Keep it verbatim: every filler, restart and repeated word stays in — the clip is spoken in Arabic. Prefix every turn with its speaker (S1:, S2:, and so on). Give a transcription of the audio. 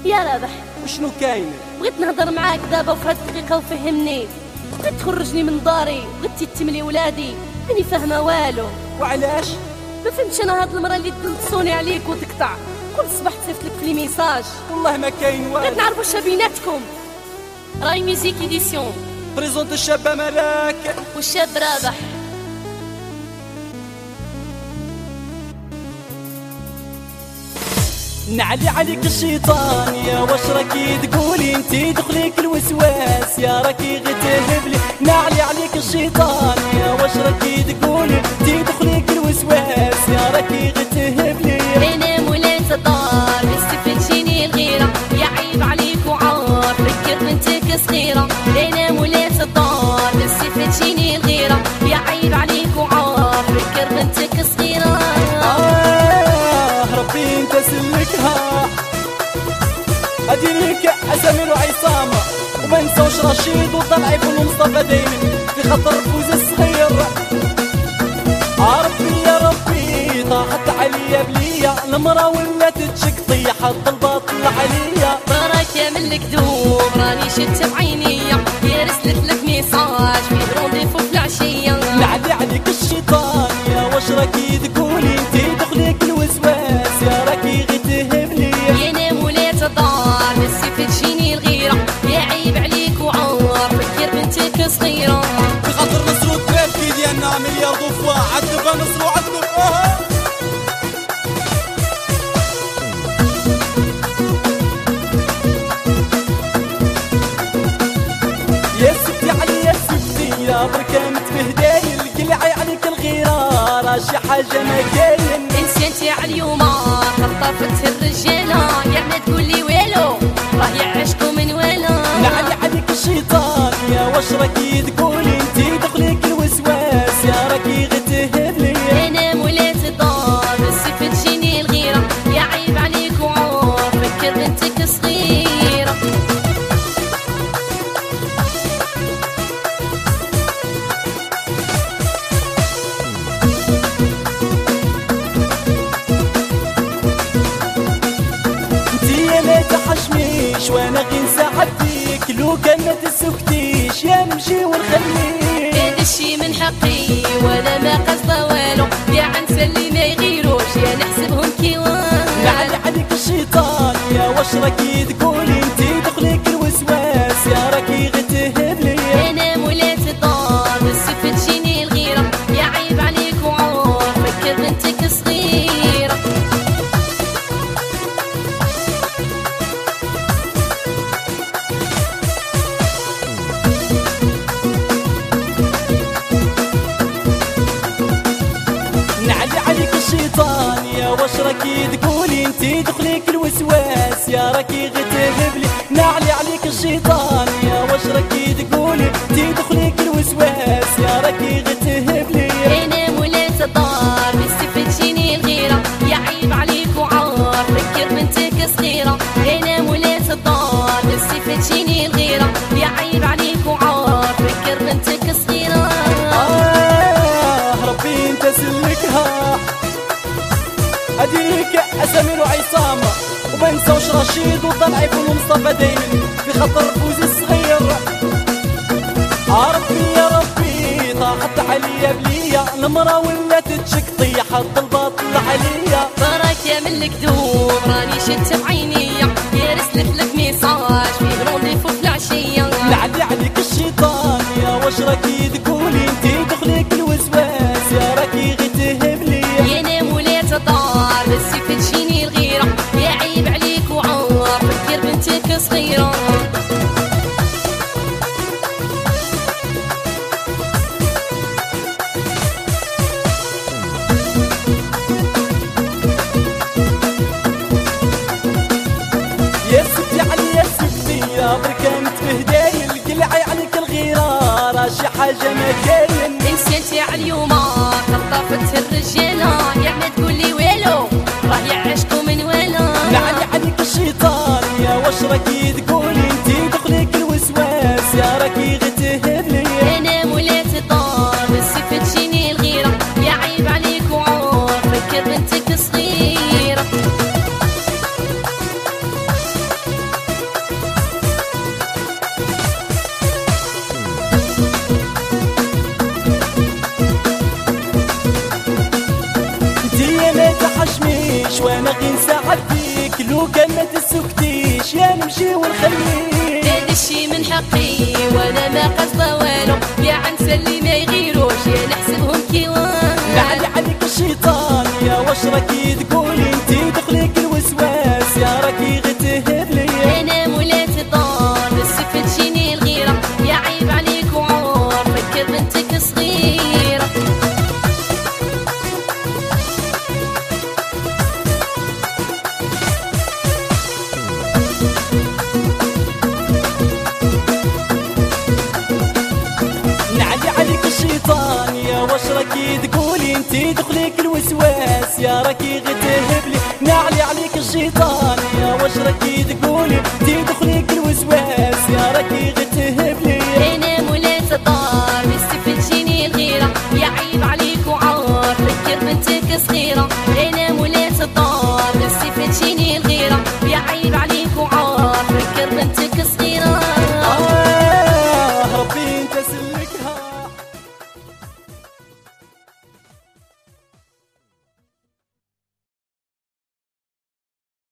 S1: يا رابح،
S2: وشنو كاين؟
S1: بغيت نهضر معاك دابا في هاد الدقيقه وفهمني. بغيت تخرجني من داري، بغيتي تتملي ولادي، ماني فاهمه والو.
S2: وعلاش؟
S1: ما فهمتش انا هاد المرة اللي تلصوني عليك وتقطع كل صباح تصيفط لك في لي ميساج.
S2: والله ما كاين والو.
S1: بغيت نعرف واش بيناتكم. راي ميوزيك ايديسيون
S2: بريزونت الشابه ملاك
S1: والشاب رابح.
S2: نعلي عليك الشيطان يا واش راكي تقولي انتي دخليك الوسواس يا راكي غير تهبلي. نعلي عليك الشيطان يا واش راكي تقولي انتي دخليك الوسواس يا راكي غير تهبلي.
S1: انا مولات الدار بس تجيني الغيره، يا عيب عليك وعار فكر بنتك صغيره. انا مولات الدار بس تجيني الغيره، يا عيب عليك وعار فكر بنتك صغيره.
S2: آه ربي انت سلكها ادينيك اسامير وعصامه وما نساوش رشيد وطلعي ومصطفى دايما في خطر فوز الصغير. آه ربي يا ربي طاحت عليا بليا المرا ولات تشك طيحت الباطل عليا.
S1: بركة من الكذوب راني شت بعينيا، يا رسلت لك ميساج في رونديفو في العشية.
S2: نعدي عليك الشيطان يا واش راكي تقولي انتي دخليك الوسواس يا راكي غي تهبلي.
S1: يا نام ولات الدار بس تجيني الغيرة، يا عيب عليك وعار فكر بنتك صغيرة.
S2: في خاطر نصرو الترافكي ديالنا مليار ضفوا عذبها نصرو عذب. اه يا ستي علي يا ستي يا بركة متبهدايل قلعي عليك الغيرة راه شي حاجة ما كاين.
S1: انسيتي على اليوم خطفت الرجالة، يا ما تقولي والو راه يعشقوا من ولا.
S2: نعلي عليك الشيطان يا واش راكي تقولي انتي دخليك الوسواس يا راكي غي تهبلي.
S1: انا مولات الدار بس تجيني الغيرة، يا عيب عليك وعار فكر بنتك صغيرة.
S2: تحشميش وانا غير نساعد فيك لو كان ما تسكتيش يا نمشي ونخليك.
S1: هذا الشي من حقي ولا ما قصده والو، يا عنسى اللي ما يغيروش يا نحسبهم كيوان.
S2: نعلي عليك الشيطان يا واش راكي تقولي انتي دخليك الوسواس يا راكي غي تهبلي.
S1: انا مولات الدار بس تجيني الغيرة، يا عيب عليك وعار فكر بنتك صغيرة.
S2: الشيطان يا واش راكي تقولي انتي دخليك الوسواس يا راكي غي تهبلي. نعلي عليك الشيطان يا واش راكي تقولي انتي دخليك الوسواس يا راكي غي تهبلي.
S1: انا مولات الدار بس تجيني الغيرة، يا عيب عليك وعار فكر بنتك صغيرة. انا مولات الدار بس تجيني الغيرة، يا عيب عليك وعار فكر بنتك صغيرة.
S2: آه ربي انت سلكها ادينيك اسامير وعصامه وما نساوش رشيد وطلعي ومصطفى دايما في خطر فوز الصغير. آه ربي يا ربي طاحت عليا بليا المرا ولات تشك طيحت الباطل عليا.
S1: بركة من الكذوب راني شت بعينيا، يا رسلت لك ميساج في رونديفو في العشية.
S2: نعلي عليك الشيطان يا واش راكي تقولي انتي دخليك الوسواس يا راكي غي تهبلي.
S1: يا نام ولات الدار بس تجيني الغيرة، يا عيب عليك وعار فكر بنتك صغيرة.
S2: يا ستي علي يا ستي يا بركة متبهدايل قلعي عليك الغيرة راه شي حاجة ما كاين.
S1: انسيتي على اليوم خطفت الرجالة، يا ما تقولي والو راه يعشقوا من ولا.
S2: نعلي عليك الشيطان يا واش راكي تقولي انتي دخليك الوسواس يا راكي غي تهبلي.
S1: انا مولات الدار بس تجيني الغيرة، يا عيب عليك وعار فكر بنتك صغيرة.
S2: تحشميش وانا غير نساعد فيك لو كان ما تسكتيش يا نمشي ونخليك.
S1: هذا الشي من حقي وانا ما قصده والو، يا عنسى اللي ما يغيروش يا نحسبهم كيوان.
S2: نعلي عليك الشيطان يا واش راكي تقولي انتي دخلك الوسواس يا راكي غير تهب ليا.
S1: انا مولات الدار السفة تجيني الغيرة، يا عيب عليك وعار فكر بنتك صغيرة.
S2: نعلي عليك الشيطان يا واش راكي تقولي انتي دخلك الوسواس يا راكي غير تهبلي. نعلي عليك الشيطان يا واش راكي تقولي انتي دخلك الوسواس يا راكي غير تهبلي.
S1: انا مولات الدار السفة تجيني الغيرة، يا عيب عليك وعار فكر بنتك صغيرة. انا مولات الدار السفة تجيني الغيرة، يا عيب عليك وعار فكر بنتك صغيرة.
S2: آه ربي انت سلكها.